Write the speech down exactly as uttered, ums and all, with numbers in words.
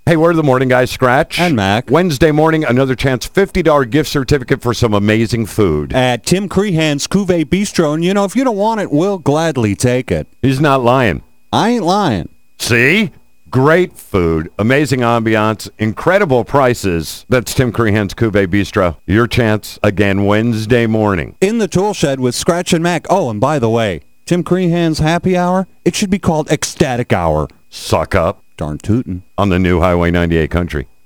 Hey, we're the morning guys, Scratch. And Mac. Wednesday morning, another chance, fifty dollars gift certificate for some amazing food. At Tim Crehan's Cuvée Bistro, and you know, if you don't want it, we'll gladly take it. He's not lying. I ain't lying. See? Great food, amazing ambiance, incredible prices. That's Tim Crehan's Cuvée Bistro. Your chance again Wednesday morning. In the tool shed with Scratch and Mac. Oh, and by the way, Tim Crehan's happy hour, it should be called Ecstatic Hour. Suck up. Darn tootin'. On the new Highway ninety-eight Country.